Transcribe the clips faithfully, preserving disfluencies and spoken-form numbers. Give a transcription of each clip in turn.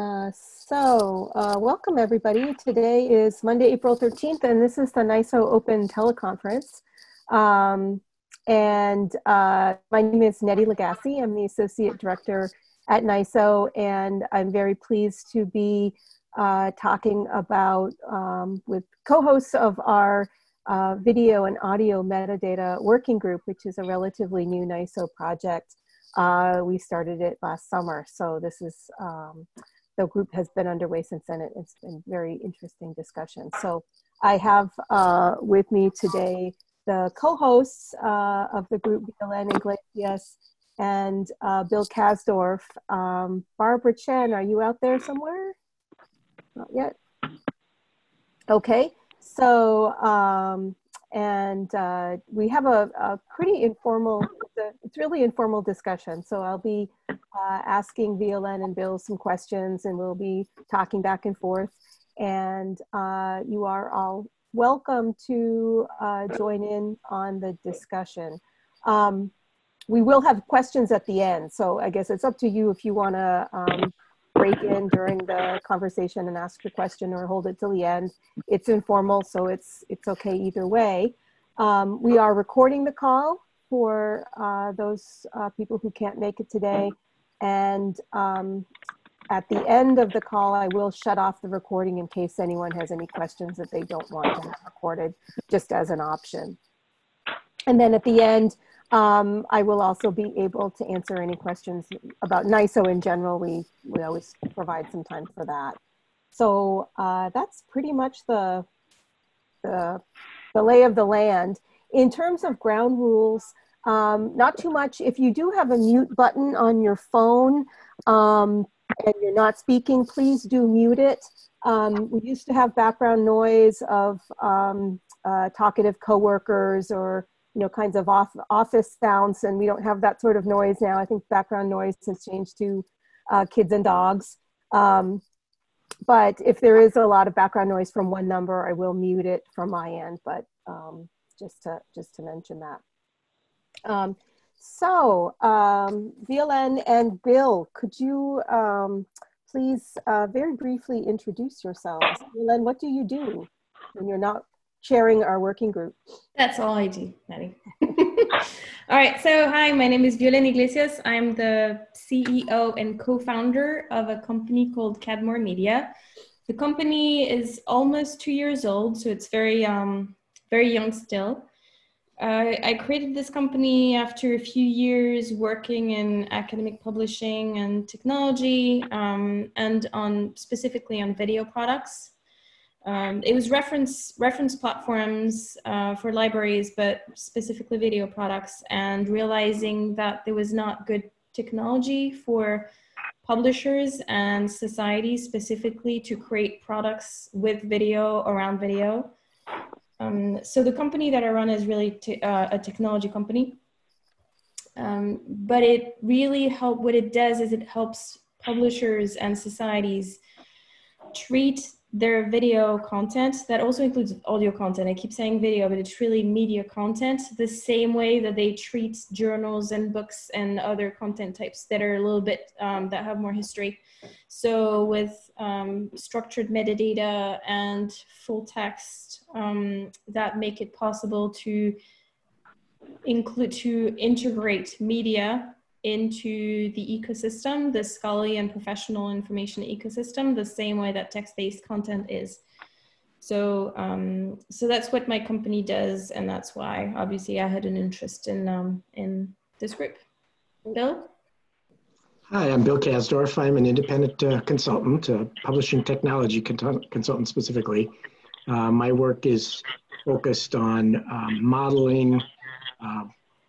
Uh, so, uh, welcome everybody. Today is Monday, April thirteenth, and this is the NISO Open Teleconference. Um, and uh, my name is Nettie Legassi. I'm the Associate Director at NISO, and I'm very pleased to be uh, talking about, um, with co-hosts of our uh, video and audio metadata working group, which is a relatively new NISO project. Uh, we started it last summer, so this is um, the group has been underway since then. It's been very interesting discussion. So I have uh, with me today the co-hosts uh, of the group, Violaine Iglesias and uh, Bill Kasdorf. Um, Barbara Chen, are you out there somewhere? Not yet. Okay, so um, and uh, we have a, a pretty informal, it's, a, it's really informal discussion. So I'll be uh, asking Violaine and Bill some questions, and we'll be talking back and forth. And uh, you are all welcome to uh, join in on the discussion. Um, we will have questions at the end. So I guess it's up to you if you want to um, break in during the conversation and ask your question, or hold it till the end. It's informal, so it's it's okay either way. Um, we are recording the call for uh, those uh, people who can't make it today. And um, at the end of the call, I will shut off the recording in case anyone has any questions that they don't want to have recorded, just as an option. And then at the end, Um, I will also be able to answer any questions about NISO in general. We, we always provide some time for that. So uh, that's pretty much the, the, the lay of the land. In terms of ground rules, um, not too much. If you do have a mute button on your phone um, and you're not speaking, please do mute it. Um, we used to have background noise of um, uh, talkative coworkers, or you know, kinds of off, office sounds, and we don't have that sort of noise now. I think background noise has changed to uh, kids and dogs. Um, but if there is a lot of background noise from one number, I will mute it from my end, but um, just, to, just to mention that. Um, so, um, Violaine and Bill, could you um, please uh, very briefly introduce yourselves? Violaine, what do you do when you're not sharing our working group? That's all I do, Maddie. All right, so hi, my name is Violaine Iglesias. I'm the C E O and co-founder of a company called Cadmore Media. The company is almost two years old, so it's very, um, very young still. Uh, I created this company after a few years working in academic publishing and technology, um, and on specifically on video products. Um, it was reference reference platforms uh, for libraries, but specifically video products, and realizing that there was not good technology for publishers and societies specifically to create products with video, around video. Um, so the company that I run is really uh, a technology company, um, but it really help. What it does is it helps publishers and societies treat their video content, that also includes audio content. I keep saying video, but it's really media content, the same way that they treat journals and books and other content types that are a little bit, um, that have more history. So with um, structured metadata and full text um, that make it possible to include, to integrate media into the ecosystem, the scholarly and professional information ecosystem, the same way that text-based content is. So, um, so that's what my company does, and that's why, obviously, I had an interest in um, in this group. Bill? Hi, I'm Bill Kasdorf. I'm an independent uh, consultant, uh, publishing technology con consultant specifically. Uh, my work is focused on um, modeling, uh,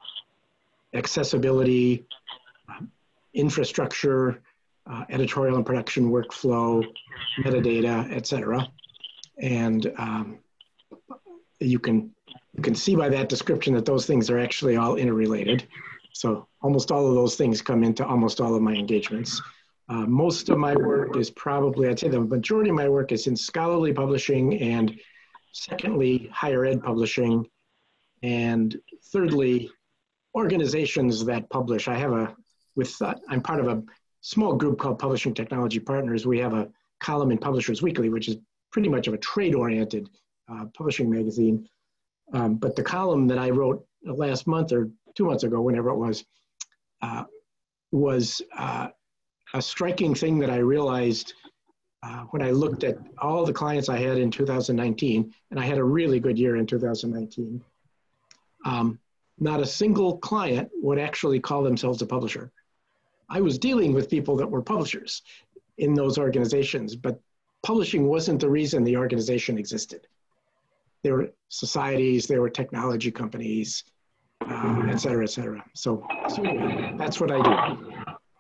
accessibility, uh, infrastructure, uh, editorial and production workflow, metadata, et cetera. And um, you can you can see by that description that those things are actually all interrelated. So almost all of those things come into almost all of my engagements. Uh, most of my work is probably, I'd say the majority of my work is in scholarly publishing, and secondly, higher ed publishing, and thirdly, organizations that publish. I have a, with, uh, I'm part of a small group called Publishing Technology Partners. We have a column in Publishers Weekly, which is pretty much of a trade-oriented uh, publishing magazine. Um, but the column that I wrote last month or two months ago, whenever it was, uh, was uh, a striking thing that I realized uh, when I looked at all the clients I had in two thousand nineteen, and I had a really good year in two thousand nineteen. Um, not a single client would actually call themselves a publisher. I was dealing with people that were publishers in those organizations, but publishing wasn't the reason the organization existed. There were societies, there were technology companies, uh, et cetera, et cetera. So, so anyway, that's what I do.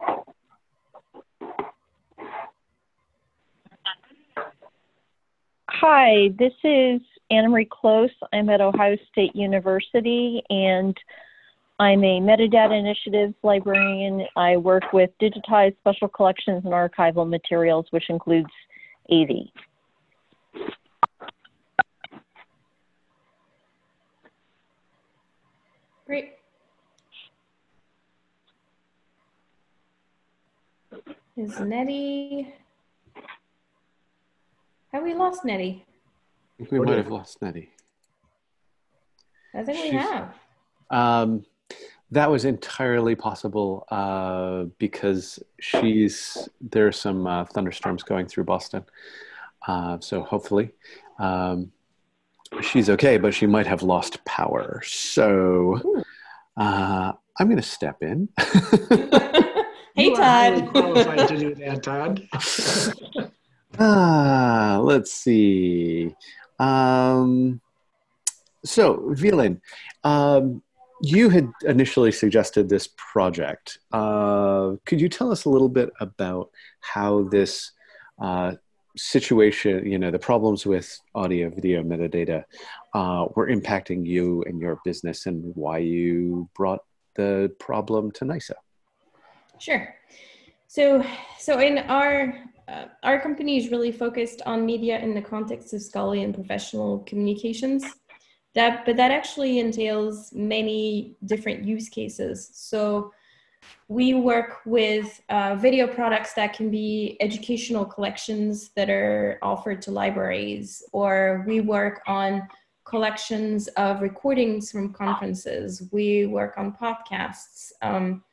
Hi, this is Anna Marie Close. I'm at Ohio State University, and I'm a metadata initiatives librarian. I work with digitized special collections and archival materials, which includes A V. Great. Is Nettie? Have we lost Nettie? I think we might have lost Nettie. I think She's, we have. Um, that was entirely possible uh, because she's there are some uh, thunderstorms going through Boston. Uh, so hopefully um, she's okay, but she might have lost power. So uh, I'm going to step in. Hey, you Todd. are highly qualified to do that, Todd. Ah, let's see. Um, so, Violen, um, you had initially suggested this project. Uh, could you tell us a little bit about how this uh, situation, you know, the problems with audio, video, metadata uh, were impacting you and your business, and why you brought the problem to NYSO? Sure. So, so in our uh, our company is really focused on media in the context of scholarly and professional communications. That, but that actually entails many different use cases. So, we work with uh, video products that can be educational collections that are offered to libraries, or we work on collections of recordings from conferences. We work on podcasts. Um,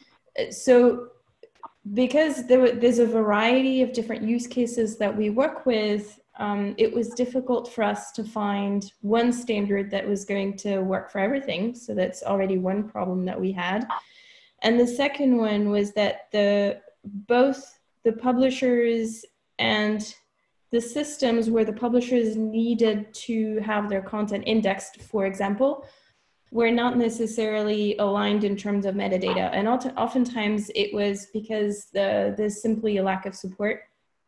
so. Because there, there's a variety of different use cases that we work with, um, it was difficult for us to find one standard that was going to work for everything. So that's already one problem that we had. And the second one was that the both the publishers and the systems where the publishers needed to have their content indexed, for example, were not necessarily aligned in terms of metadata. And oftentimes it was because the, there's simply a lack of support.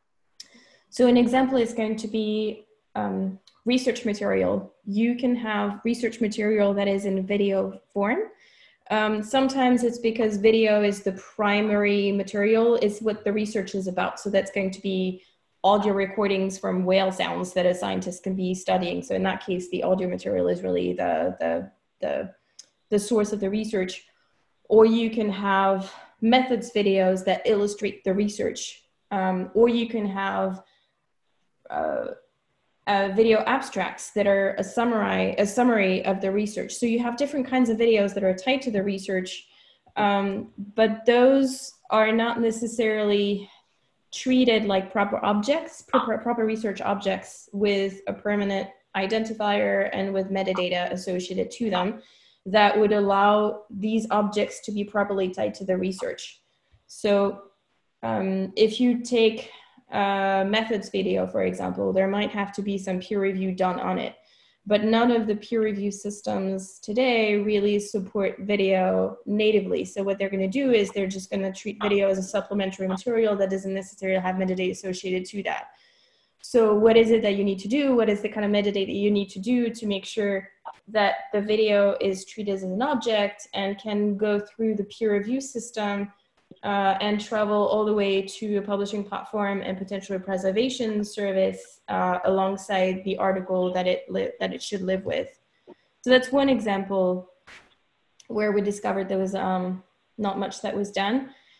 So an example is going to be um, research material. You can have research material that is in video form. Um, sometimes it's because video is the primary material, is what the research is about. So that's going to be audio recordings from whale sounds that a scientist can be studying. So in that case, the audio material is really the, the The, the source of the research. Or you can have methods videos that illustrate the research, um, or you can have uh, uh, video abstracts that are a summary, a summary of the research. So you have different kinds of videos that are tied to the research, um, but those are not necessarily treated like proper objects, proper, proper research objects with a permanent identifier and with metadata associated to them that would allow these objects to be properly tied to the research. So um, if you take a methods video, for example, there might have to be some peer review done on it, but none of the peer review systems today really support video natively. So what they're going to do is they're just going to treat video as a supplementary material that doesn't necessarily have metadata associated to that. So what is it that you need to do? What is the kind of metadata you need to do to make sure that the video is treated as an object and can go through the peer review system uh, and travel all the way to a publishing platform and potentially a preservation service uh, alongside the article that it, that it should live with. So that's one example where we discovered there was um, not much that was done.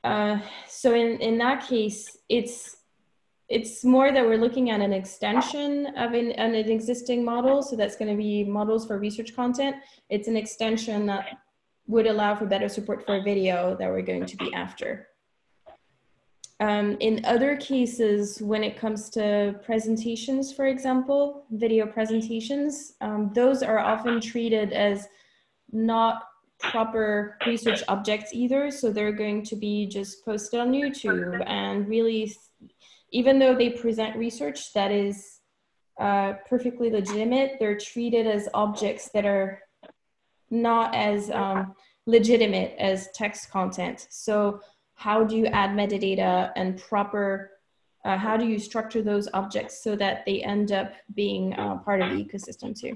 uh, so in, in that case, it's it's more that we're looking at an extension of an, an existing model. So that's going to be models for research content. It's an extension that would allow for better support for video that we're going to be after. Um, in other cases, when it comes to presentations, for example, video presentations, um, those are often treated as not proper research objects either. So they're going to be just posted on YouTube, and really, even though they present research that is uh, perfectly legitimate, they're treated as objects that are not as um, legitimate as text content. So how do you add metadata and proper, uh, how do you structure those objects so that they end up being uh, part of the ecosystem too?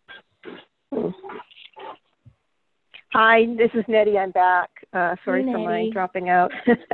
Hi, this is Nettie. I'm back. Uh, sorry Hey, for my Nettie. dropping out.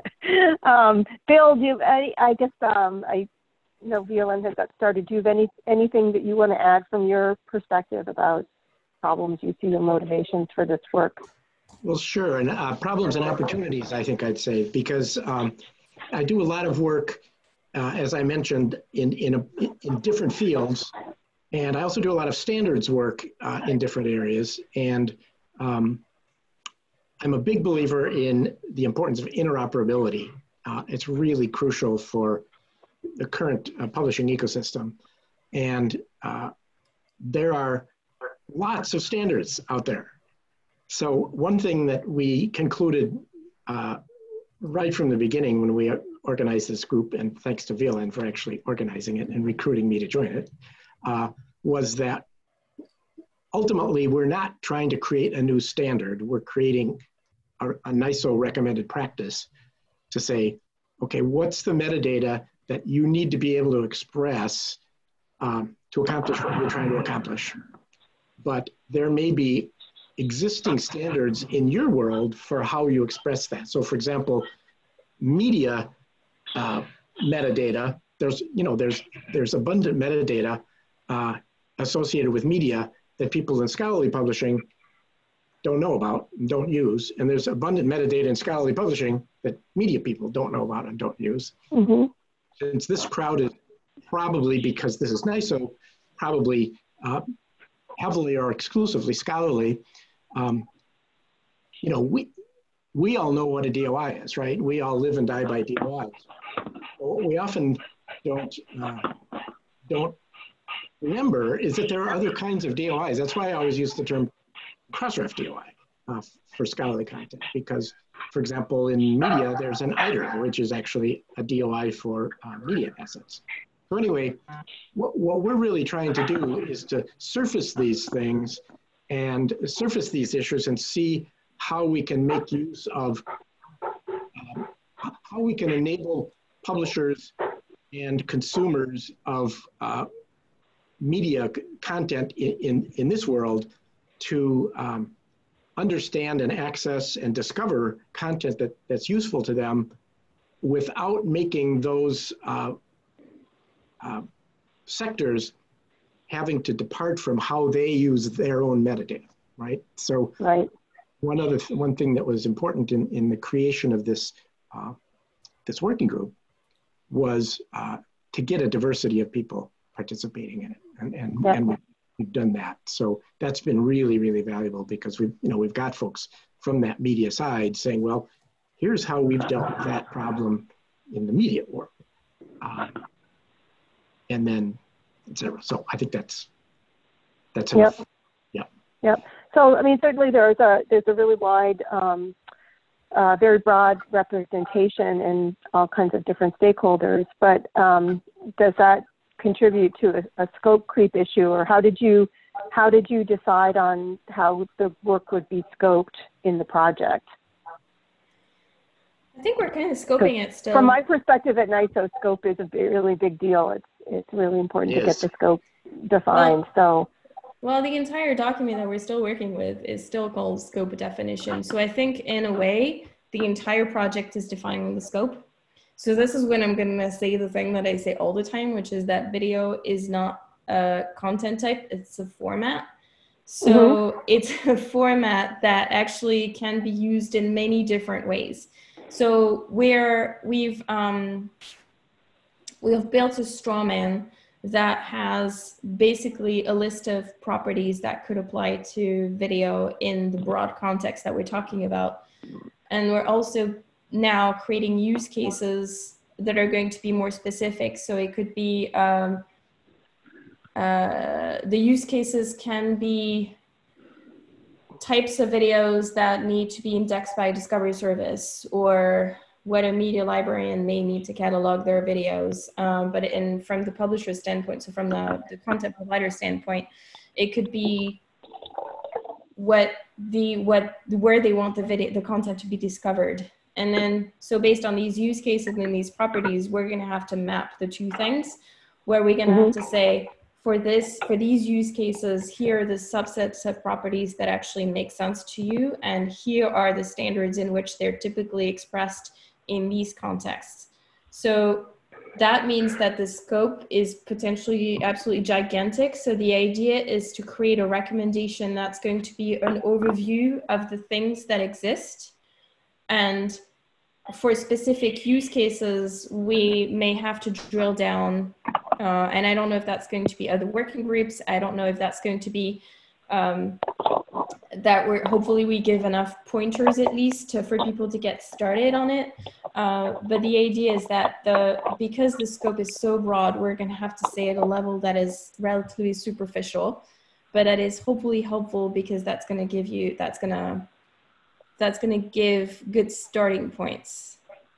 um, Bill, do you, I, I guess um, I know Violin has got started. Do you have any anything that you want to add from your perspective about problems you see and motivations for this work? Well, sure. And uh, problems and opportunities, I think I'd say, because um, I do a lot of work, uh, as I mentioned, in, in, a, in different fields. And I also do a lot of standards work uh, in different areas. And um, I'm a big believer in the importance of interoperability. Uh, it's really crucial for the current uh, publishing ecosystem. And uh, there are lots of standards out there. So one thing that we concluded uh, right from the beginning when we organized this group, and thanks to Violin for actually organizing it and recruiting me to join it, uh, was that ultimately we're not trying to create a new standard. We're creating a, a N I S O recommended practice to say, okay, what's the metadata that you need to be able to express um, to accomplish what you're trying to accomplish? But there may be existing standards in your world for how you express that. So for example, media uh, metadata, there's, you know, there's, there's abundant metadata uh, associated with media that people in scholarly publishing don't know about and don't use. And there's abundant metadata in scholarly publishing that media people don't know about and don't use. Mm-hmm. Since this crowd is probably, because this is N I S O, probably uh, heavily or exclusively scholarly, um, you know, we, we all know what a D O I is, right? We all live and die by D O Is. What we often don't, uh, don't remember is that there are other kinds of D O Is. That's why I always use the term Crossref D O I uh, for scholarly content, because, for example, in media, there's an I D E R, which is actually a D O I for uh, media assets. So anyway, what, what we're really trying to do is to surface these things and surface these issues and see how we can make use of, uh, how we can enable publishers and consumers of uh, media content in, in, in this world to um, understand and access and discover content that, that's useful to them without making those uh, uh, sectors having to depart from how they use their own metadata, right? So Right. one other th one thing that was important in, in the creation of this, uh, this working group was uh, to get a diversity of people participating in it. And, and, Yeah. and we've done that. So that's been really, really valuable because we've, you know, we've got folks from that media side saying, well, here's how we've dealt with that problem in the media world. Uh, and then, et cetera. So I think that's, that's enough. Yep. Yep. Yep. So, I mean, certainly there's a, there's a really wide, um, uh, very broad representation in all kinds of different stakeholders, but um, does that contribute to a, a scope creep issue, or how did you, how did you decide on how the work would be scoped in the project? I think we're kind of scoping it still. From my perspective at N I S O, scope is a really big deal. It's, it's really important It to get is. the scope defined. Well, so. Well, the entire document that we're still working with is still called scope definition. So I think in a way, the entire project is defining the scope. So this is when I'm gonna say the thing that I say all the time, which is that video is not a content type, it's a format. So mm-hmm. It's a format that actually can be used in many different ways. So where we've um, we have built a straw man that has basically a list of properties that could apply to video in the broad context that we're talking about. And we're also now creating use cases that are going to be more specific. So it could be, um, uh, the use cases can be types of videos that need to be indexed by a discovery service, or what a media librarian may need to catalog their videos. Um, but in, from the publisher standpoint, so from the, the content provider standpoint, it could be what the, what, where they want the video, the content to be discovered. And then, so based on these use cases and these properties, we're gonna have to map the two things, where we're gonna mm-hmm. have to say, for this, for these use cases, here are the subsets of properties that actually make sense to you, and here are the standards in which they're typically expressed in these contexts. So that means that the scope is potentially absolutely gigantic. So the idea is to create a recommendation that's going to be an overview of the things that exist. And for specific use cases, we may have to drill down. Uh, and I don't know if that's going to be other working groups. I don't know if that's going to be um, that we're, hopefully we give enough pointers at least to, for people to get started on it. Uh, but the idea is that the, because the scope is so broad, we're going to have to say at a level that is relatively superficial, but that is hopefully helpful, because that's going to give you, that's going to, that's going to give good starting points.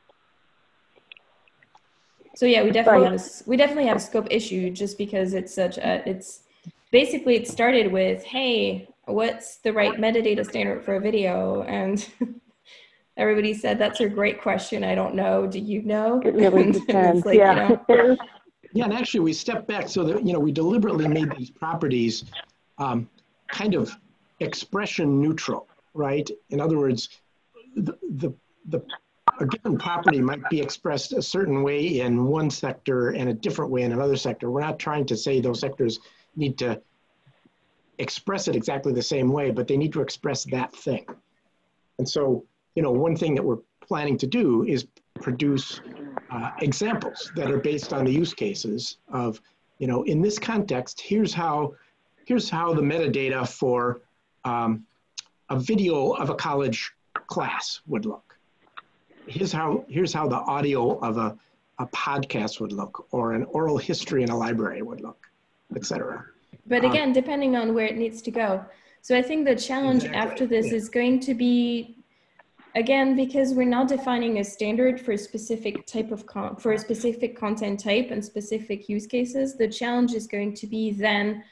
So yeah, we definitely have a, we definitely have a scope issue, just because it's such a, it's basically, it started with, hey, what's the right metadata standard for a video? And everybody said, that's a great question. I don't know. Do you know? It really depends. Like, yeah. You know, yeah. And actually we stepped back so that, you know, we deliberately made these properties um, kind of expression neutral, right? In other words, the, the, the a given property might be expressed a certain way in one sector and a different way in another sector. We're not trying to say those sectors need to express it exactly the same way, but they need to express that thing. And so, you know, one thing that we're planning to do is produce uh, examples that are based on the use cases of, you know, in this context, here's how, here's how the metadata for um, a video of a college class would look. Here's how, here's how the audio of a, a podcast would look, or an oral history in a library would look, et cetera. But again, um, depending on where it needs to go. So I think the challenge exactly. after this yeah. is going to be, again, because we're not defining a standard for a specific type of, con for a specific content type and specific use cases, the challenge is going to be then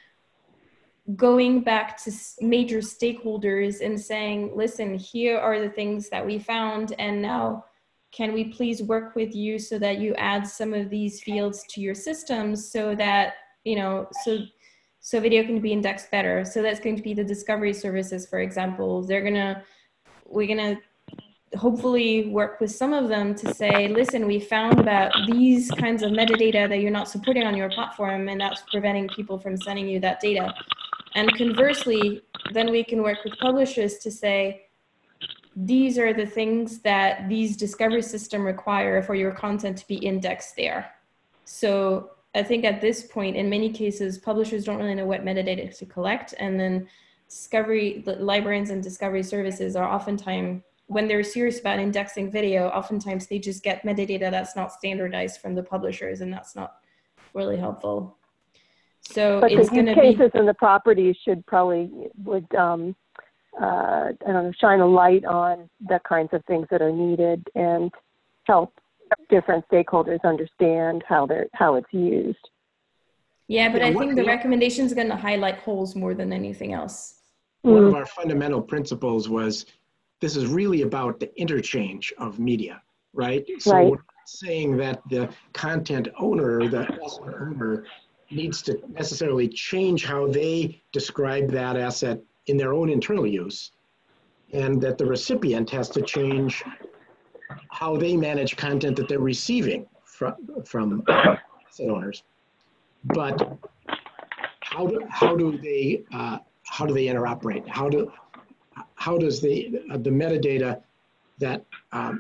going back to major stakeholders and saying, listen, here are the things that we found, and now can we please work with you so that you add some of these fields to your systems, so that, you know, so so video can be indexed better. So that's going to be the discovery services, for example. They're gonna, we're gonna hopefully work with some of them to say, listen, we found about these kinds of metadata that you're not supporting on your platform, and that's preventing people from sending you that data. And conversely, then we can work with publishers to say, these are the things that these discovery systems require for your content to be indexed there. So I think at this point, in many cases, publishers don't really know what metadata to collect. And then discovery, the librarians and discovery services are oftentimes, when they're serious about indexing video, oftentimes they just get metadata that's not standardized from the publishers, and that's not really helpful. So but it's the use cases be, and the properties should probably would um, uh, I don't know, shine a light on the kinds of things that are needed and help different stakeholders understand how they're how it's used. Yeah, but yeah, I what, think the yeah. recommendation is going to highlight holes more than anything else. One mm. of our fundamental principles was this is really about the interchange of media, right? So right. we're not saying that the content owner, the asset owner, needs to necessarily change how they describe that asset in their own internal use, and that the recipient has to change how they manage content that they're receiving from, from asset owners. But how do, how do they uh, how do they interoperate? How do how does the uh, the metadata that um,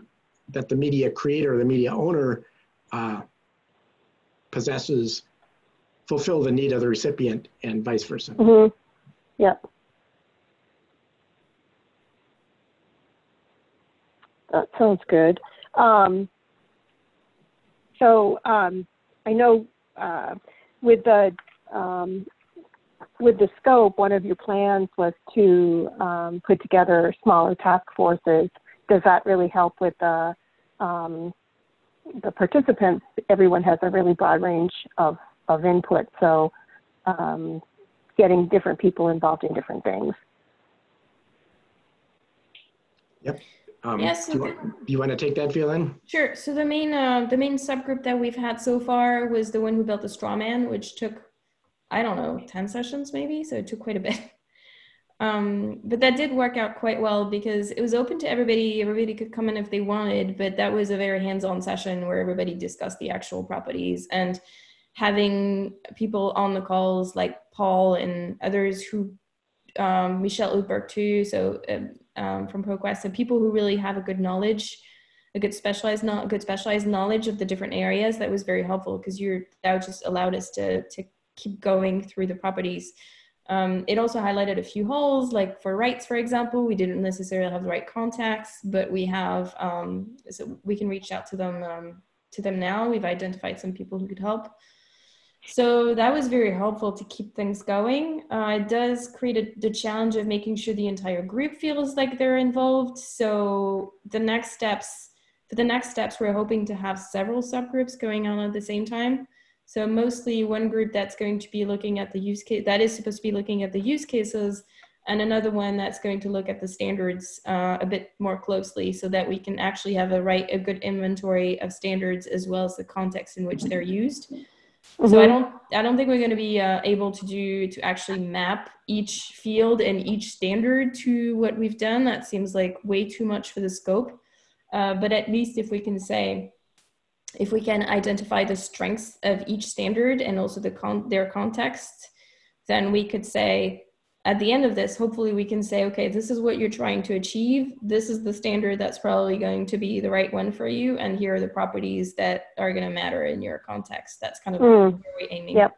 that the media creator, the media owner uh, possesses fulfill the need of the recipient and vice versa. Mm-hmm. Yep. That sounds good. Um, so um, I know uh, with the um, with the scope, one of your plans was to um, put together smaller task forces. Does that really help with the um, the participants? Everyone has a really broad range of, of input, so um, getting different people involved in different things. Yep. Um, Yes. do you, want, do you want to take that, Violin? Sure. So the main uh, the main subgroup that we've had so far was the one who built the straw man, which took, I don't know, ten sessions maybe. So it took quite a bit. Um, but that did work out quite well because it was open to everybody. Everybody could come in if they wanted, but that was a very hands-on session where everybody discussed the actual properties, and having people on the calls like Paul and others who, um, Michelle Utberg too, so um, um, from ProQuest, and people who really have a good knowledge, a good specialized, not good specialized knowledge of the different areas. That was very helpful because you're that just allowed us to to keep going through the properties. Um, it also highlighted a few holes, like for rights, for example. We didn't necessarily have the right contacts, but we have, um, so we can reach out to them, um, to them now. We've identified some people who could help. So that was very helpful to keep things going. Uh, it does create a, the challenge of making sure the entire group feels like they're involved. So the next steps, for the next steps, we're hoping to have several subgroups going on at the same time. So mostly one group that's going to be looking at the use case, that is supposed to be looking at the use cases, and another one that's going to look at the standards uh, a bit more closely so that we can actually have a right, a good inventory of standards as well as the context in which they're used. Mm-hmm. So I don't, I don't think we're going to be uh, able to do, to actually map each field and each standard to what we've done. That seems like way too much for the scope. Uh, but at least if we can say, if we can identify the strengths of each standard and also the con their context, then we could say at the end of this, hopefully we can say, okay, this is what you're trying to achieve. This is the standard that's probably going to be the right one for you. And here are the properties that are going to matter in your context. That's kind of mm. where we're aiming. Yep.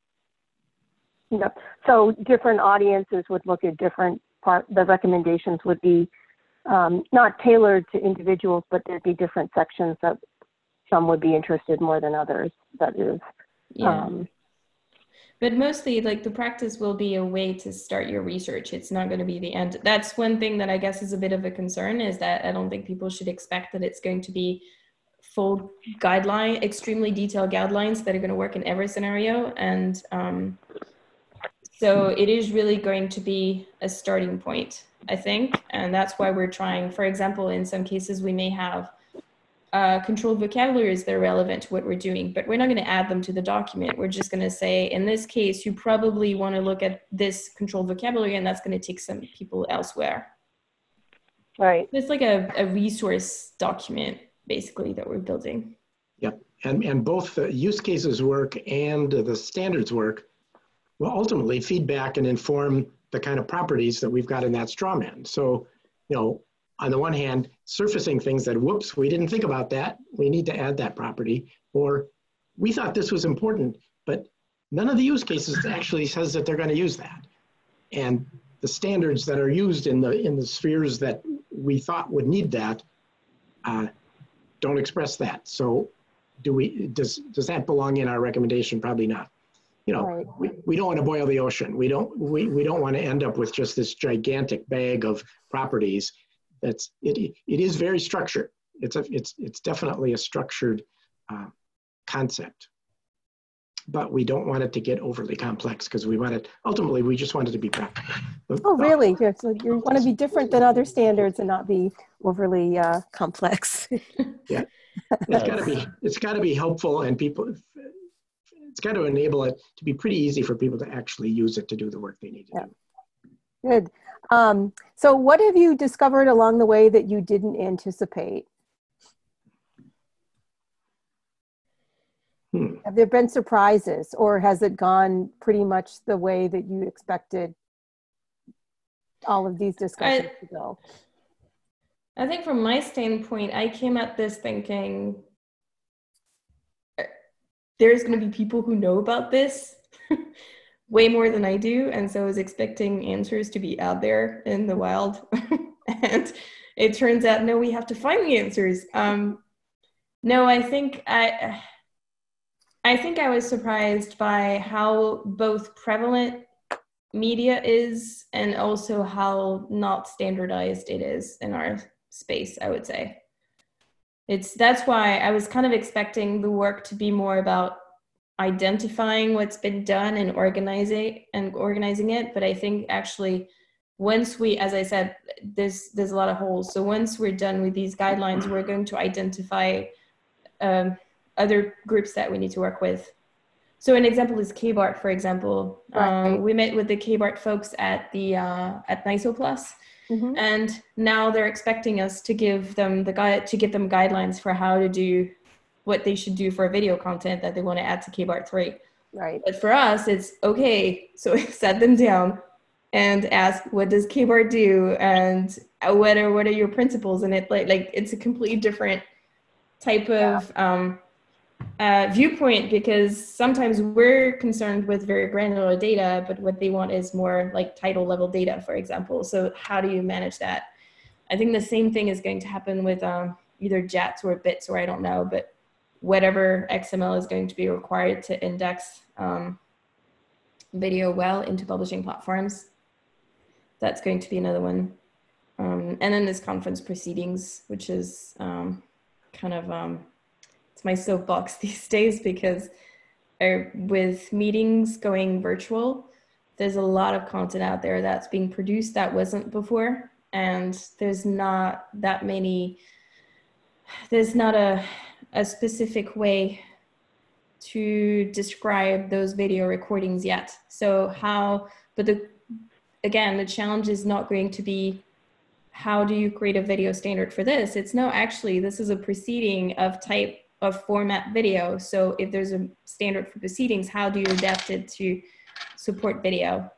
Yep. So different audiences would look at different part, the recommendations would be um, not tailored to individuals, but there'd be different sections that some would be interested more than others. That is, yeah. Um, but mostly, like, the practice will be a way to start your research. It's not going to be the end. That's one thing that I guess is a bit of a concern, is that I don't think people should expect that it's going to be full guideline, extremely detailed guidelines that are going to work in every scenario. And um, so it is really going to be a starting point, I think. And that's why we're trying, for example, in some cases we may have Uh, controlled vocabularies that are relevant to what we're doing, but we're not going to add them to the document. We're just going to say, in this case, you probably want to look at this controlled vocabulary, and that's going to take some people elsewhere. Right. It's like a, a resource document, basically, that we're building. Yep, and, and both the use cases work and the standards work will ultimately feedback and inform the kind of properties that we've got in that straw man. So, you know, on the one hand, surfacing things that, whoops, we didn't think about that. We need to add that property. Or we thought this was important, but none of the use cases actually says that they're going to use that. And the standards that are used in the in the spheres that we thought would need that uh, don't express that. So do we? Does does that belong in our recommendation? Probably not. You know, right. we, we don't want to boil the ocean. We don't we, we don't want to end up with just this gigantic bag of properties. That's it. It is very structured. It's a. It's it's definitely a structured uh, concept, but we don't want it to get overly complex because we want it. Ultimately, we just want it to be practical. Oh, really? Uh, so you want to be different than other standards and not be overly uh, complex. Yeah, it's got to be. It's got to be helpful, and people. It's got to enable it to be pretty easy for people to actually use it to do the work they need to yeah. do. Good. Um, so what have you discovered along the way that you didn't anticipate? Hmm. Have there been surprises, or has it gone pretty much the way that you expected all of these discussions I, to go? I think from my standpoint, I came at this thinking there's going to be people who know about this way more than I do. And so I was expecting answers to be out there in the wild. And it turns out, no, we have to find the answers. Um, no, I think I, I think I was surprised by how both prevalent media is and also how not standardized it is in our space, I would say. It's, that's why I was kind of expecting the work to be more about identifying what's been done and organizing and organizing it. But I think actually once we, as I said, there's, there's a lot of holes. So once we're done with these guidelines, we're going to identify um, other groups that we need to work with. So an example is K BART, for example. Right. Um, we met with the K BART folks at the uh, at NISO Plus, mm-hmm. and now they're expecting us to give them the guide to give them guidelines for how to do what they should do for video content that they want to add to K BART three. Right. But for us, it's okay. So set them down and ask, what does K BART do, and what are what are your principles in it? Like like it's a completely different type of yeah. um, uh, viewpoint, because sometimes we're concerned with very granular data, but what they want is more like title level data, for example. So how do you manage that? I think the same thing is going to happen with um, either J A T S or bits, or I don't know, but whatever X M L is going to be required to index um, video well into publishing platforms. That's going to be another one. Um, and then this conference proceedings, which is um, kind of, um, it's my soapbox these days, because er, with meetings going virtual, there's a lot of content out there that's being produced that wasn't before. And there's not that many, there's not a, a specific way to describe those video recordings yet. So how, but the, again, the challenge is not going to be, how do you create a video standard for this? It's no, actually, this is a proceeding of type of format video. So if there's a standard for proceedings, how do you adapt it to support video?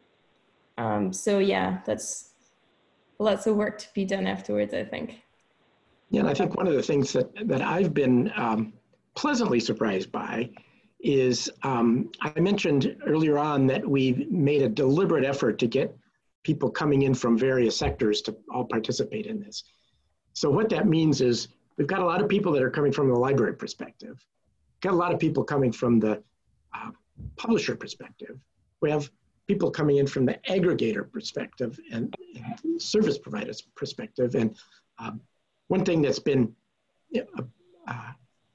Um, so yeah, that's lots of work to be done afterwards, I think. Yeah, and I think one of the things that, that I've been um, pleasantly surprised by is um, I mentioned earlier on that we made a deliberate effort to get people coming in from various sectors to all participate in this. So what that means is we've got a lot of people that are coming from the library perspective. We've got a lot of people coming from the uh, publisher perspective. We have people coming in from the aggregator perspective and, and service providers perspective. And um, one thing that's been uh, uh,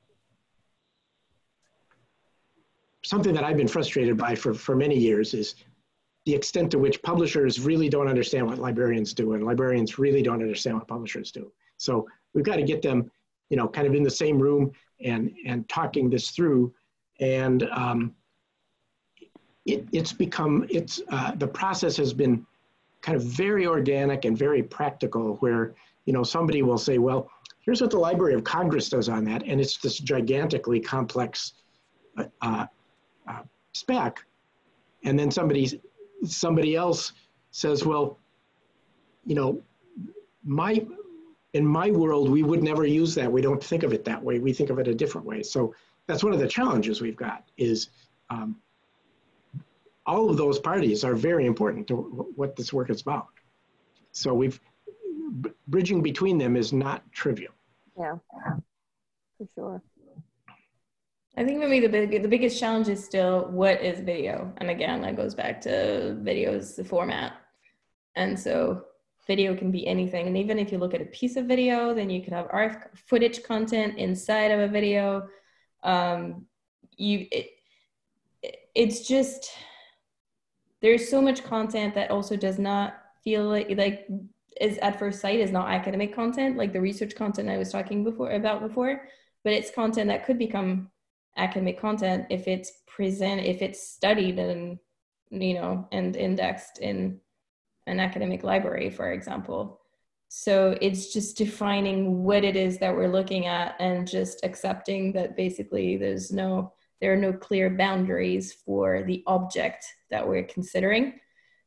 something that I've been frustrated by for, for many years is the extent to which publishers really don't understand what librarians do, and librarians really don't understand what publishers do. So we've got to get them, you know, kind of in the same room and, and talking this through. And um, it, it's become, it's, uh, the process has been kind of very organic and very practical, where, you know, somebody will say, well, here's what the Library of Congress does on that. And it's this gigantically complex uh, uh, spec. And then somebody's, somebody else says, well, you know, my, in my world, we would never use that. We don't think of it that way. We think of it a different way. So that's one of the challenges we've got is um, all of those parties are very important to what this work is about. So we've, bridging between them is not trivial. Yeah, for sure. I think maybe the big, the biggest challenge is still, what is video? And again, that goes back to video is the format. And so video can be anything. And even if you look at a piece of video, then you could have R F footage content inside of a video. Um, you, it, it's just, there's so much content that also does not feel like, like is at first sight is not academic content, like the research content I was talking before about before, but it's content that could become academic content if it's present, if it's studied and, you know, and indexed in an academic library, for example. So it's just defining what it is that we're looking at and just accepting that basically there's no, there are no clear boundaries for the object that we're considering.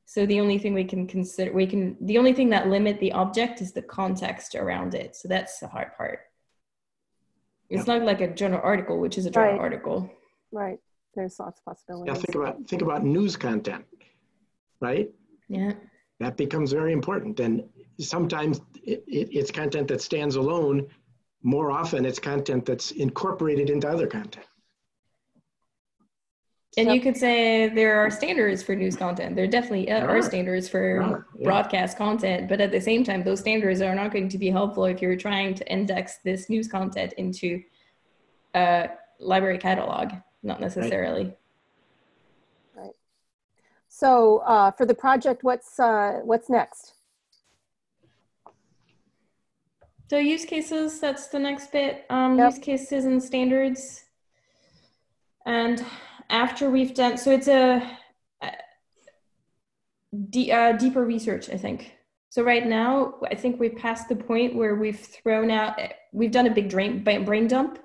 So the only thing we can consider, we can, the only thing that limit the object is the context around it. So that's the hard part. It's Yep. not like a journal article, which is a journal Right. article. Right. There's lots of possibilities. Yeah, think about think about news content, right? Yeah. That becomes very important. And sometimes it, it, it's content that stands alone. More often, it's content that's incorporated into other content. And Yep. you could say there are standards for news content. There definitely There are are. standards for There are, yeah. broadcast content, but at the same time, those standards are not going to be helpful if you're trying to index this news content into a library catalog, not necessarily. Right. So uh, for the project, what's uh, what's next? So use cases, that's the next bit. Um, Yep. Use cases and standards. And after we've done, so it's a, a de, uh, deeper research, I think. So right now, I think we've passed the point where we've thrown out, we've done a big drain, brain dump,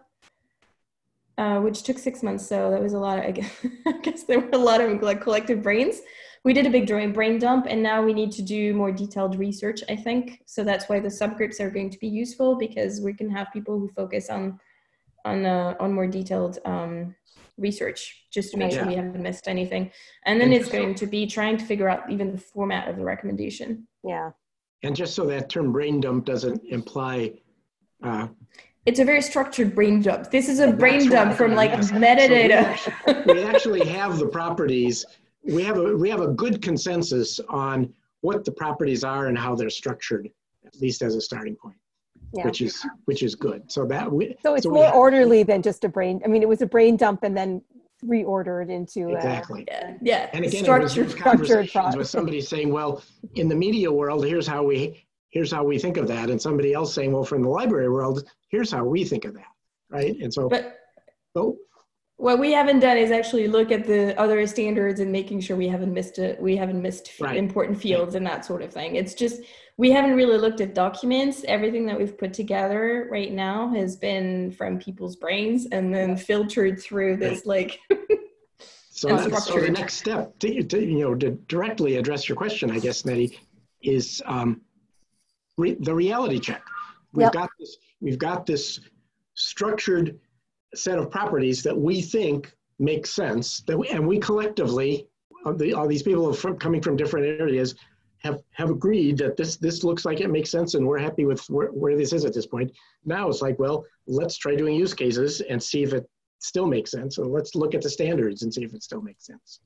uh, which took six months. So that was a lot of, I guess, I guess there were a lot of like collective brains. We did a big brain brain dump, and now we need to do more detailed research, I think. So that's why the subgroups are going to be useful, because we can have people who focus on on uh, on more detailed um, research, just to make Yeah. sure we haven't missed anything. And then And it's going to be trying to figure out even the format of the recommendation. Yeah. And just so that term brain dump doesn't imply uh, It's a very structured brain dump. This is a That's brain what dump I from mean, like yes. So we metadata. actually, we actually have the properties. We have a we have a good consensus on what the properties are and how they're structured, at least as a starting point, Yeah. which is which is good. So that we So it's we more have- orderly than just a brain. I mean, it was a brain dump and then reordered into exactly. Yeah, yeah. And again, structured. it was those structured conversations pro- with somebody saying, "Well, in the media world, here's how we here's how we think of that," and somebody else saying, "Well, from the library world, here's how we think of that," right? And so, But oh, what we haven't done is actually look at the other standards and making sure we haven't missed it. We haven't missed f- Right. important fields and that sort of thing. It's just, we haven't really looked at documents. Everything that we've put together right now has been from people's brains and then filtered through this like, So, and that, so the structured. next step, to, to, you know, to directly address your question, I guess, Nettie, is um, re, the reality check. We've Yep. got this. We've got this structured set of properties that we think make sense. That we, and we collectively, all, the, all these people from, coming from different areas, have have agreed that this this looks like it makes sense, and we're happy with where, where this is at this point. Now it's like, well, let's try doing use cases and see if it still makes sense. And let's look at the standards and see if it still makes sense.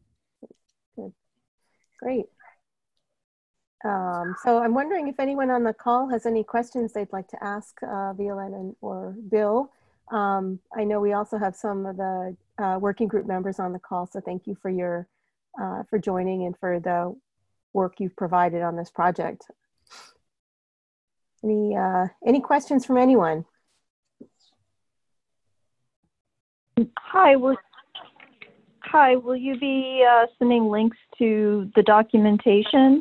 Great. Um, so I'm wondering if anyone on the call has any questions they'd like to ask uh, Violin and or Bill. Um, I know we also have some of the uh, working group members on the call, so thank you for your uh, for joining and for the work you've provided on this project. Any uh, any questions from anyone? Hi, will, hi, will you be uh, sending links to the documentation?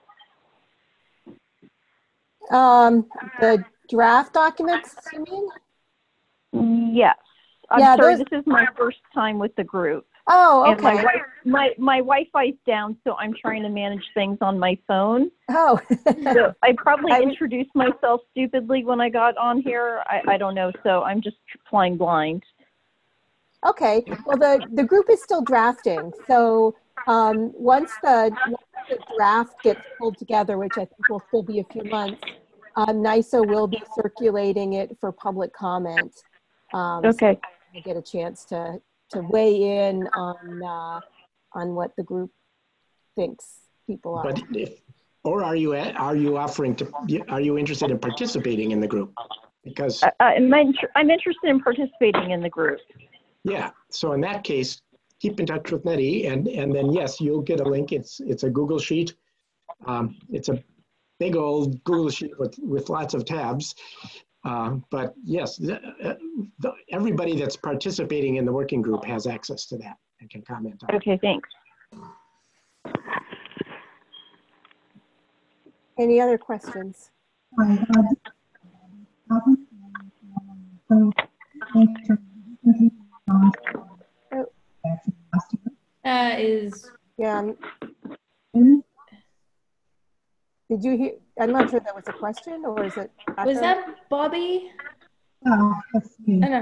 Um, the draft documents, you mean? Yes. I'm Yeah, sorry, those- this is my first time with the group. Oh, And my, okay. wi- my, my Wi-Fi's down, so I'm trying to manage things on my phone. Oh, So I probably I would- introduced myself stupidly when I got on here. I, I don't know, so I'm just flying blind. okay. Well, the, the group is still drafting. So um, once, the, once the draft gets pulled together, which I think will still be a few months, um, NISO will be circulating it for public comment. Um, Okay. So we'll get a chance to, to weigh in on, uh, on what the group thinks people are. But if, or are you at, are you offering to? Are you interested in participating in the group? Because I, I'm, inter- I'm interested in participating in the group. yeah, so in that case, keep in touch with Nettie, and and then yes, you'll get a link. It's it's a Google Sheet. Um, it's a big old Google Sheet with with lots of tabs. Uh, but yes, the, uh, the, everybody that's participating in the working group has access to that and can comment on it. Okay, thanks. Any other questions? Hi, uh, so, thanks for- Uh, is, Yeah, um, Hear me? Did you hear? I'm not sure that was a question, or is it? Was that Bobby? Yeah, that's me. Oh, no.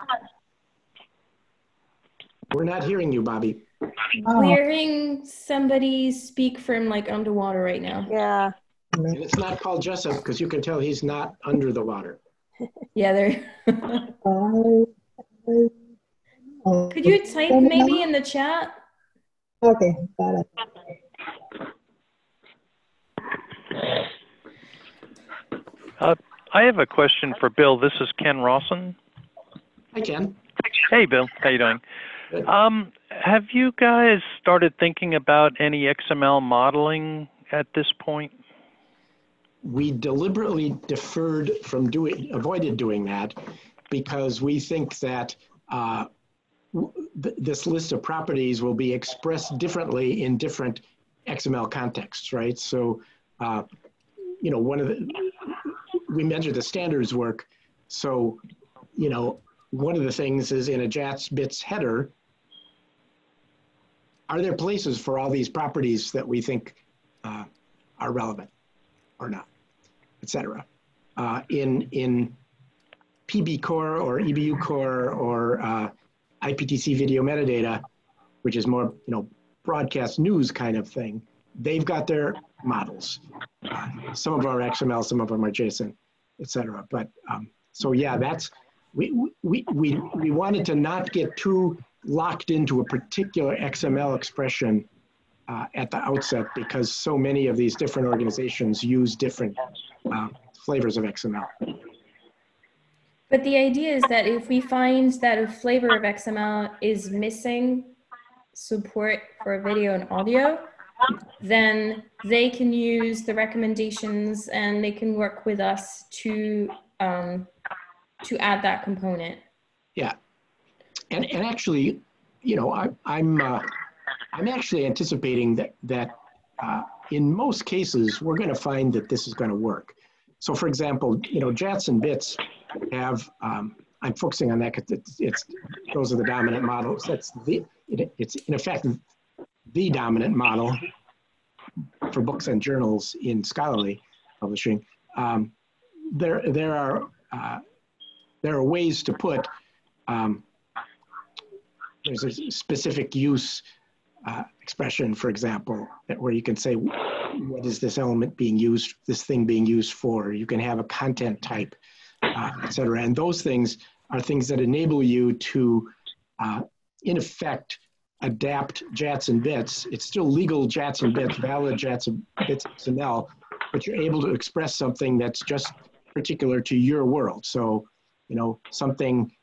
We're not hearing you, Bobby. Oh. We're hearing somebody speak from like underwater right now. Yeah. And it's not Paul Jessup because you can tell he's not under the water. Yeah, there. Oh. Could you type maybe in the chat? Okay, got it. Uh, I have a question for Bill. This is Ken Rawson. Hi, Ken. Hey, Bill. How you doing? Good. Um, have you guys started thinking about any X M L modeling at this point? We deliberately deferred from doing, avoided doing that because we think that uh, th this list of properties will be expressed differently in different X M L contexts, right? So, uh, you know, one of the, we measure the standards work. So, you know, one of the things is in a J A T S bits header, are there places for all these properties that we think uh, are relevant or not, et cetera? Uh, in, in P B core or E B U core or uh, I P T C video metadata, which is more, you know, broadcast news kind of thing, they've got their models. Uh, some of them are X M L, some of them are JSON, et cetera. But um, so yeah, that's, we, we, we, we wanted to not get too locked into a particular X M L expression uh, at the outset because so many of these different organizations use different uh, flavors of X M L. But the idea is that if we find that a flavor of X M L is missing support for video and audio, then they can use the recommendations and they can work with us to um, to add that component. Yeah, and and actually, you know, I, I'm uh, I'm actually anticipating that that uh, in most cases we're going to find that this is going to work. So, for example, you know, J A T S and bits have. Um, I'm focusing on that because it's, it's those are the dominant models. That's the it, it's in effect the dominant model for books and journals in scholarly publishing. Um, there there are uh, there are ways to put. Um, there's a specific use uh, expression, for example, that where you can say, what is this element being used, this thing being used for? You can have a content type, uh, et cetera. And those things are things that enable you to, uh, in effect, adapt J A T S and bits. It's still legal J A T S and bits, valid J A T S and bits X M L, but you're able to express something that's just particular to your world. So, you know, something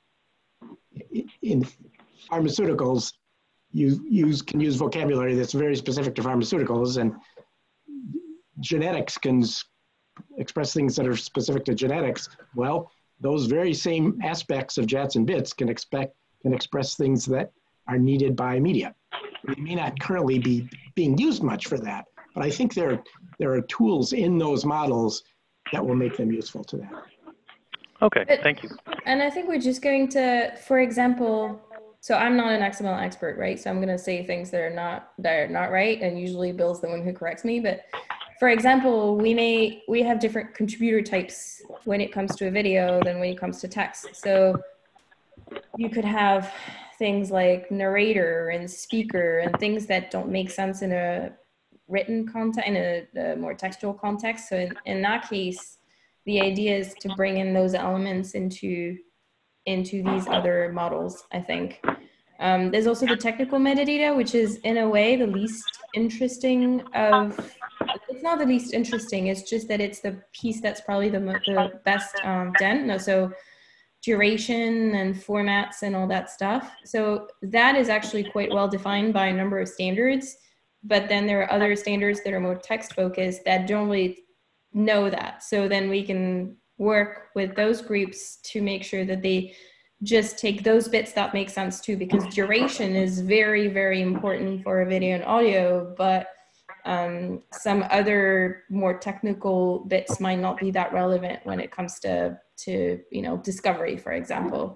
in pharmaceuticals, you use can use vocabulary that's very specific to pharmaceuticals, and genetics can express things that are specific to genetics. Well, those very same aspects of J A T S and bits can expect can express things that are needed by media. They may not currently be being used much for that, but I think there there are tools in those models that will make them useful to that. Okay, But, thank you. And I think we're just going to, for example, so I'm not an X M L expert, right? So I'm going to say things that are not that are not right, and usually Bill's the one who corrects me. But for example, we may we have different contributor types when it comes to a video than when it comes to text. So you could have things like narrator and speaker and things that don't make sense in a written context, in a, a more textual context. So in, in that case, the idea is to bring in those elements into into these other models, I think. Um, there's also the technical metadata, which is in a way the least interesting of, it's not the least interesting, it's just that it's the piece that's probably the, the best um, done. No, so duration and formats and all that stuff. So that is actually quite well defined by a number of standards, but then there are other standards that are more text focused that don't really know that. So then we can work with those groups to make sure that they just take those bits that make sense too, because duration is very, very important for video and audio, but um, some other more technical bits might not be that relevant when it comes to, to you know, discovery, for example.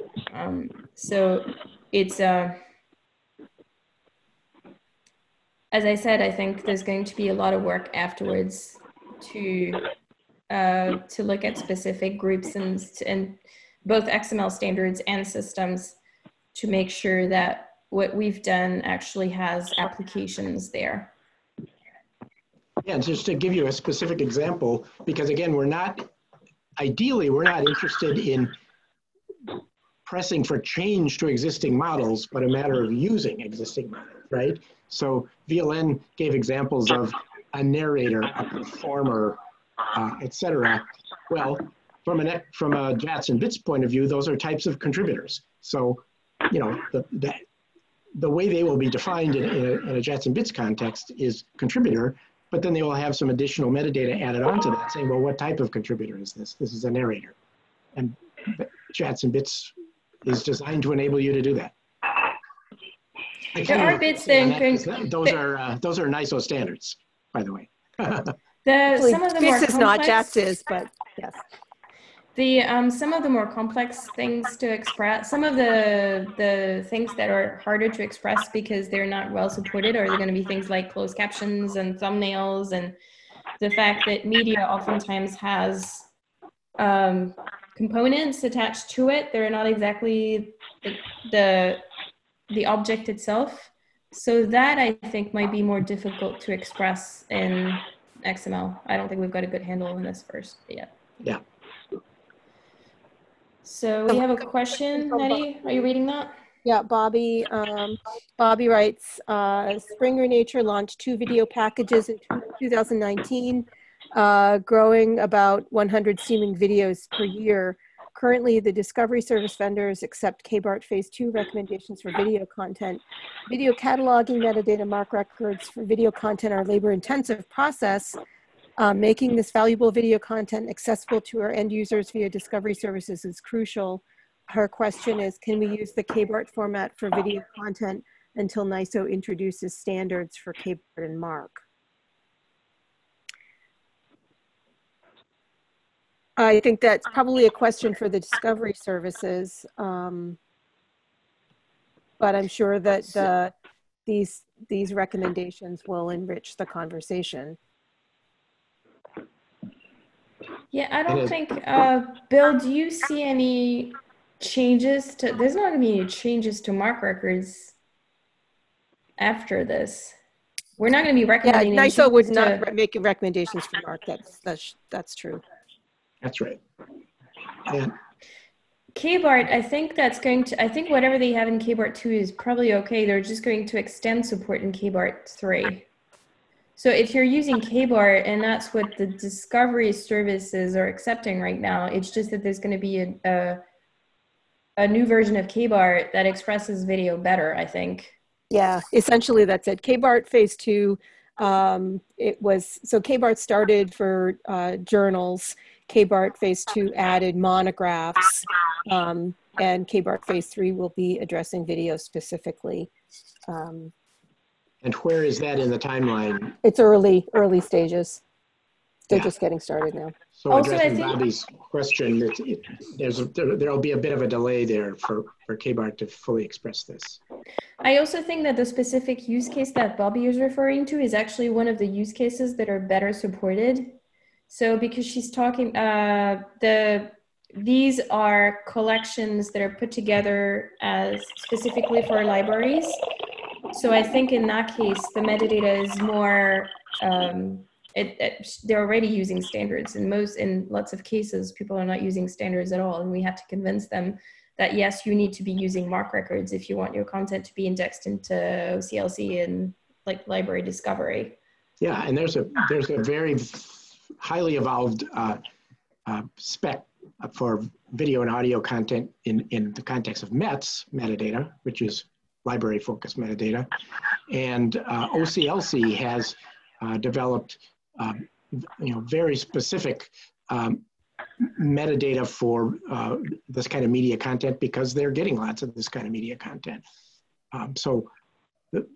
Um, so it's, uh, as I said, I think there's going to be a lot of work afterwards to uh, to look at specific groups and, and both X M L standards and systems to make sure that what we've done actually has applications there. Yeah, and just to give you a specific example, because again, we're not, ideally, we're not interested in pressing for change to existing models, but a matter of using existing models, right? So V L N gave examples of a narrator, a performer, uh, et cetera. Well, from, an, from a J A T S and bits point of view, those are types of contributors. So, you know, the, the, the way they will be defined in, in, a, in a J A T S and bits context is contributor, but then they will have some additional metadata added onto that saying, well, what type of contributor is this? This is a narrator. And J A T S and bits is designed to enable you to do that. There are bits that that those are uh, those are N I S O standards, by the way. the Actually, some of the more bits is not complex, J A T S is, but yes. The um, some of the more complex things to express, some of the the things that are harder to express because they're not well supported, are going to be things like closed captions and thumbnails, and the fact that media oftentimes has um, components attached to it. They're not exactly the, the the object itself. So that I think might be more difficult to express in X M L. I don't think we've got a good handle on this first yet. Yeah. So we have a question, Nettie. Are you reading that? Yeah, Bobby. Um, Bobby writes, uh, Springer Nature launched two video packages in two thousand nineteen, uh, growing about one hundred streaming videos per year. Currently, the Discovery Service vendors accept K BART Phase two recommendations for video content. Video cataloging, metadata, mark records for video content are a labor-intensive process. Uh, making this valuable video content accessible to our end users via Discovery Services is crucial. Her question is, can we use the K BART format for video content until N I S O introduces standards for K BART and MARC? I think that's probably a question for the Discovery Services, um, but I'm sure that the, these, these recommendations will enrich the conversation. Yeah, I don't think, uh, Bill, do you see any changes to, there's not going to be any changes to MARC records after this. We're not going to be recommending. Yeah, N I S O would not to, make recommendations for MARC. That's, that's, that's true. That's right. And K BART, I think that's going to, I think whatever they have in K BART two is probably okay. They're just going to extend support in K BART three. So if you're using K BART and that's what the Discovery Services are accepting right now, it's just that there's going to be a, a, a new version of K BART that expresses video better, I think. Yeah, essentially that's it. K BART Phase two, um, it was, so K BART started for uh, journals. K BART Phase two added monographs, um, and K BART Phase three will be addressing video specifically. Um, And where is that in the timeline? It's early, early stages. They're Yeah. just getting started now. So Also, addressing I think- Bobby's question, it, it, there's a, there, there'll be a bit of a delay there for, for K BART to fully express this. I also think that the specific use case that Bobby is referring to is actually one of the use cases that are better supported. So because she's talking, uh, the these are collections that are put together as specifically for libraries. So I think in that case, the metadata is more, um, it, it, they're already using standards. In most, in lots of cases, people are not using standards at all. And we have to convince them that yes, you need to be using MARC records if you want your content to be indexed into O C L C and like library discovery. Yeah, and there's a, there's a very highly evolved uh, uh, spec for video and audio content in, in the context of M E T S metadata, which is library focused metadata. And uh, O C L C has uh, developed um, you know, very specific um, metadata for uh, this kind of media content because they're getting lots of this kind of media content. Um, so the,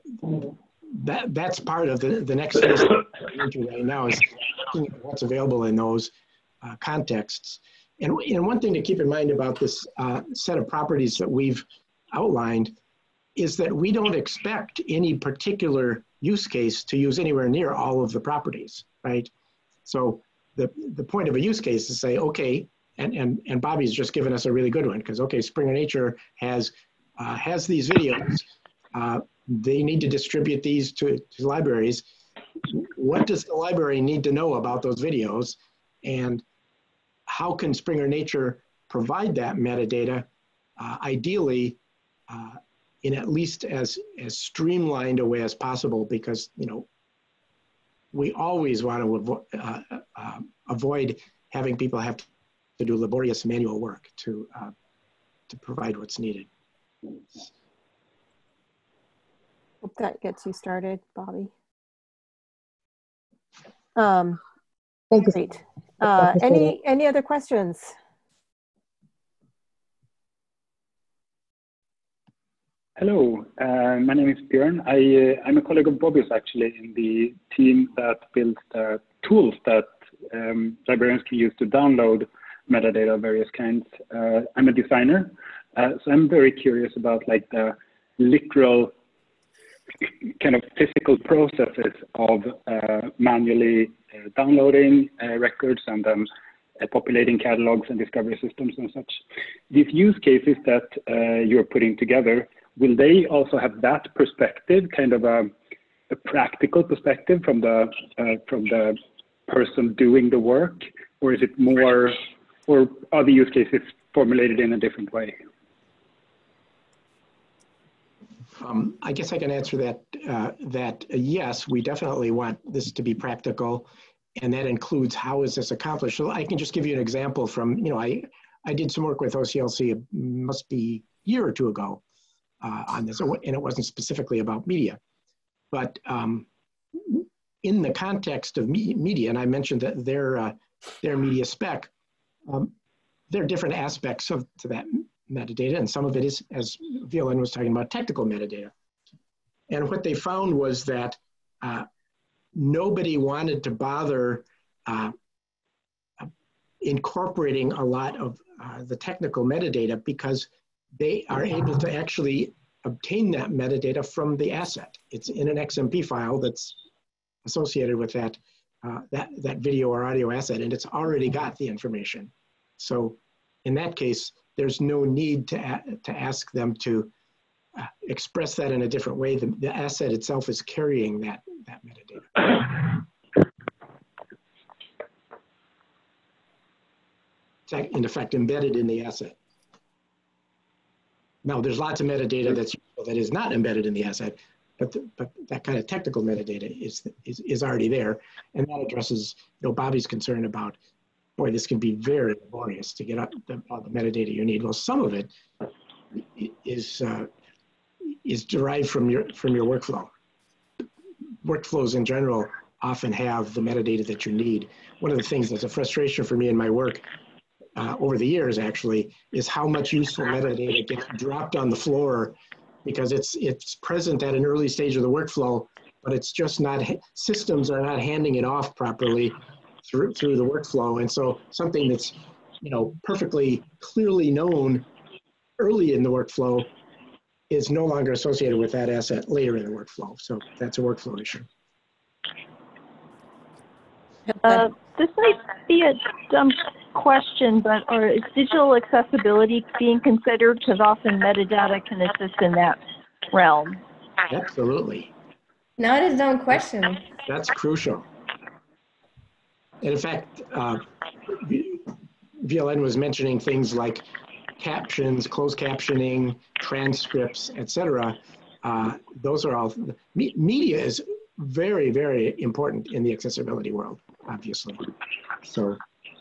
that, that's part of the, the next phase we're into right now is looking at what's available in those uh, contexts. And, and one thing to keep in mind about this uh, set of properties that we've outlined is that we don't expect any particular use case to use anywhere near all of the properties, right? So the, the point of a use case is to say, okay, and, and, and Bobby's just given us a really good one, because okay, Springer Nature has, uh, has these videos. Uh, they need to distribute these to, to libraries. What does the library need to know about those videos? And how can Springer Nature provide that metadata, uh, ideally, uh, in at least as, as streamlined a way as possible, because, you know, we always want to avo uh, uh, avoid having people have to do laborious manual work to, uh, to provide what's needed. Hope that gets you started, Bobby. Um, Thank you. great. Uh, any, any other questions? Hello, uh, my name is Björn. I, uh, I'm a colleague of Bobby's actually in the team that builds the tools that um, librarians can use to download metadata of various kinds. Uh, I'm a designer, uh, so I'm very curious about like the literal kind of physical processes of uh, manually uh, downloading uh, records and then uh, populating catalogs and discovery systems and such. These use cases that uh, you're putting together, will they also have that perspective, kind of a, a practical perspective from the uh, from the person doing the work, or is it more, or are the use cases formulated in a different way? Um, I guess I can answer that. Uh, that uh, yes, we definitely want this to be practical, and that includes how is this accomplished. So I can just give you an example from, you know, I I did some work with O C L C, it must be a year or two ago. Uh, on this, and it wasn't specifically about media, but um, in the context of me media, and I mentioned that their uh, their media spec, um, there are different aspects of to that metadata, and some of it is, as Violaine was talking about, technical metadata. And what they found was that uh, nobody wanted to bother uh, incorporating a lot of uh, the technical metadata because they are able to actually obtain that metadata from the asset. It's in an X M P file that's associated with that, uh, that, that video or audio asset, and it's already got the information. So in that case, there's no need to, to ask them to uh, express that in a different way. The, the asset itself is carrying that, that metadata. It's in effect embedded in the asset. Now, there's lots of metadata that's that is not embedded in the asset, but the, but that kind of technical metadata is, is is already there, and that addresses, you know, Bobby's concern about, boy, this can be very laborious to get up the, all the metadata you need. Well, some of it is uh, is derived from your from your workflow. Workflows in general often have the metadata that you need. One of the things that's a frustration for me in my work Uh, over the years, actually, is how much useful metadata gets dropped on the floor because it's it's present at an early stage of the workflow, but it's just not, systems are not handing it off properly through through the workflow. And so something that's, you know, perfectly clearly known early in the workflow is no longer associated with that asset later in the workflow. So that's a workflow issue. Uh, this might be a dumb question, but or is digital accessibility being considered? Because often metadata can assist in that realm. Absolutely. Now it is a dumb question. That's crucial. And in fact, uh, Violaine was mentioning things like captions, closed captioning, transcripts, et cetera. Uh, those are all, me media is very, very important in the accessibility world, obviously. So,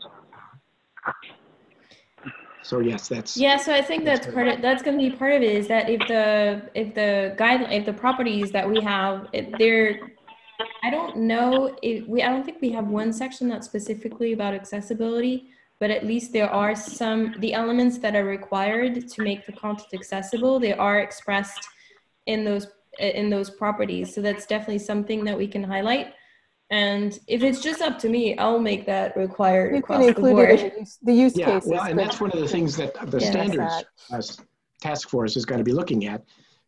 so yes, that's. Yeah, so I think that's, that's part of, that's going to be part of it, is that if the, if the guide, if the properties that we have, if they're, I don't know if we, I don't think we have one section that's specifically about accessibility, but at least there are some, the elements that are required to make the content accessible, they are expressed in those, in those properties. So that's definitely something that we can highlight. And if it's just up to me, I'll make that required you across can include the board. It in the use, the use yeah, cases. well, and that's one of the things that the yeah, standards uh, task force is going to be looking at,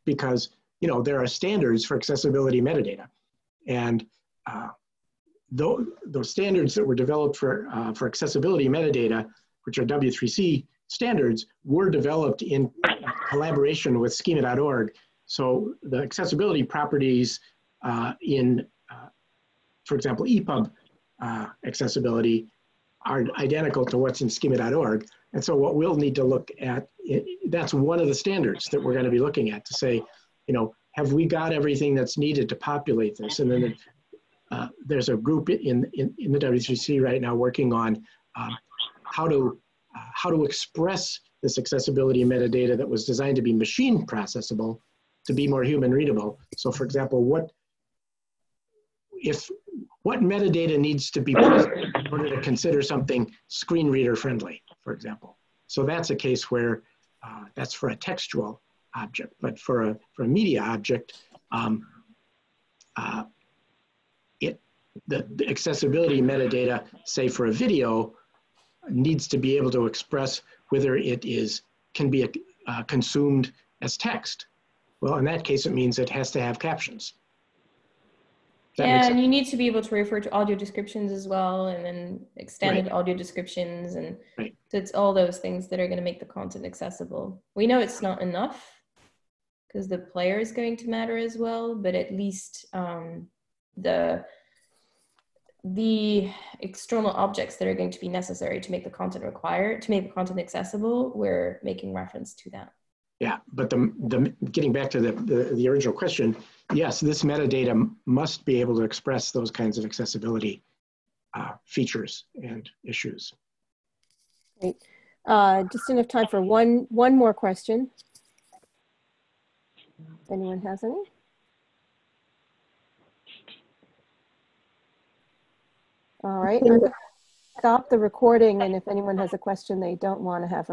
because, you know, there are standards for accessibility metadata. And uh, those, those standards that were developed for, uh, for accessibility metadata, which are W three C standards, were developed in collaboration with schema dot org. So the accessibility properties uh, in, uh, for example, E P U B uh, accessibility are identical to what's in schema dot org. And so what we'll need to look at, that's one of the standards that we're going to be looking at to say, you know, have we got everything that's needed to populate this? And then uh, there's a group in, in, in the W three C right now working on um, how to, uh, how to express this accessibility metadata that was designed to be machine processable to be more human readable. So for example, what, if, what metadata needs to be present in order to consider something screen reader friendly, for example. So that's a case where uh, that's for a textual object, but for a, for a media object, um, uh, it, the, the accessibility metadata, say for a video, needs to be able to express whether it is, can be uh, consumed as text. Well, in that case, it means it has to have captions. Yeah, and you need to be able to refer to audio descriptions as well, and then extended Right. audio descriptions, and Right. so it's all those things that are going to make the content accessible. We know it's not enough because the player is going to matter as well, but at least um, the the external objects that are going to be necessary to make the content required, to make the content accessible, we're making reference to that. Yeah, but the, the getting back to the, the, the original question, yes, this metadata must be able to express those kinds of accessibility uh, features and issues. Great. Uh, just enough time for one, one more question. If anyone has any? All right, I'm going to stop the recording, and if anyone has a question they don't want to have